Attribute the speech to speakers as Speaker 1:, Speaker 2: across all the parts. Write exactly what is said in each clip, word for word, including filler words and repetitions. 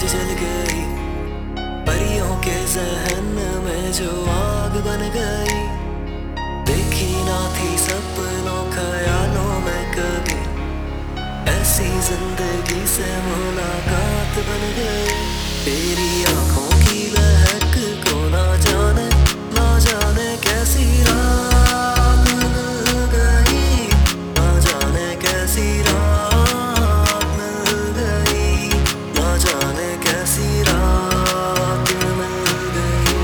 Speaker 1: जल गई, परियों के जहन में जो आग बन गई। देखी ना थी सपनों ख्यालों में कभी, ऐसी जिंदगी से मुलाकात बन गई। तेरी आंखों की लहक को ना जाने ना जाने कैसी रात मिल गई, ना जाने कैसी रात मिल गई, ना जाने कैसी रात मिल गई।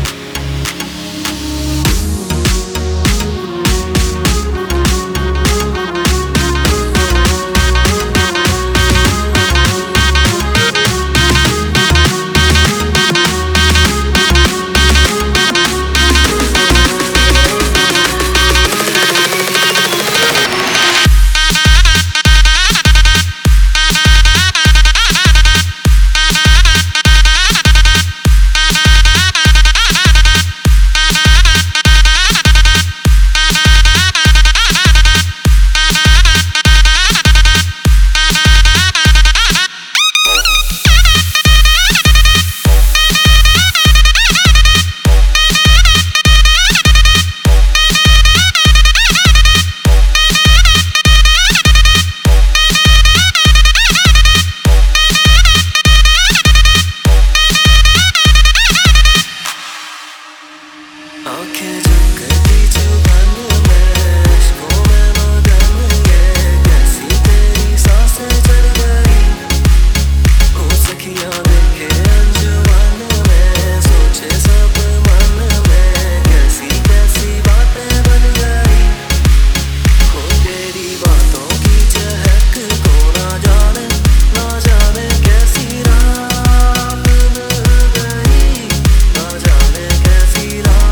Speaker 1: आँखें झपकती जुबान में, इश्कों में मगन ये कैसी तेरी सांसें चढ़ गई। हो सखियाँ देखे अंजुमन में, सोचे सब मन में, कैसी कैसी बातें बन गई। हो तेरी बातों की चहक को ना जाने ना जाने कैसी रात मिल गई, ना जाने कैसी रात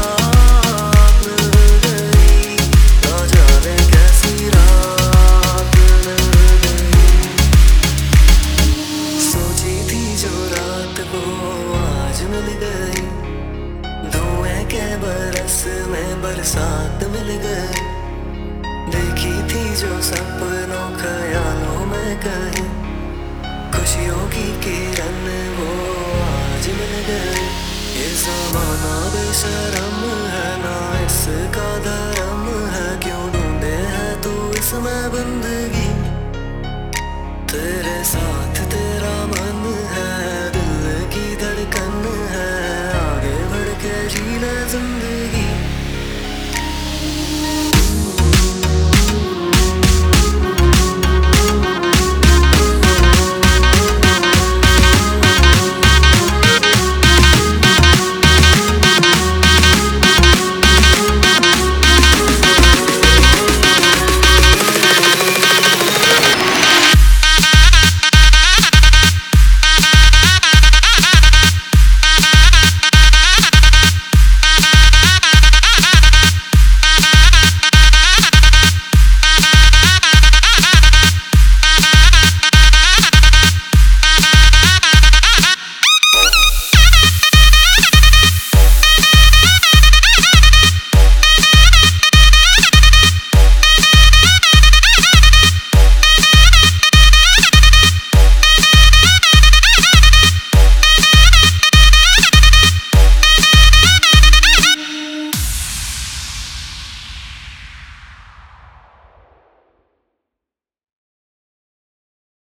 Speaker 1: मिल गई। धुएं के बरस में बरसात मिल गई। देखी थी जो सपनों ख्यालों में कहीं, खुशियों की किरण वो आज मिल गई। ये ज़माना बेशर्म है ना।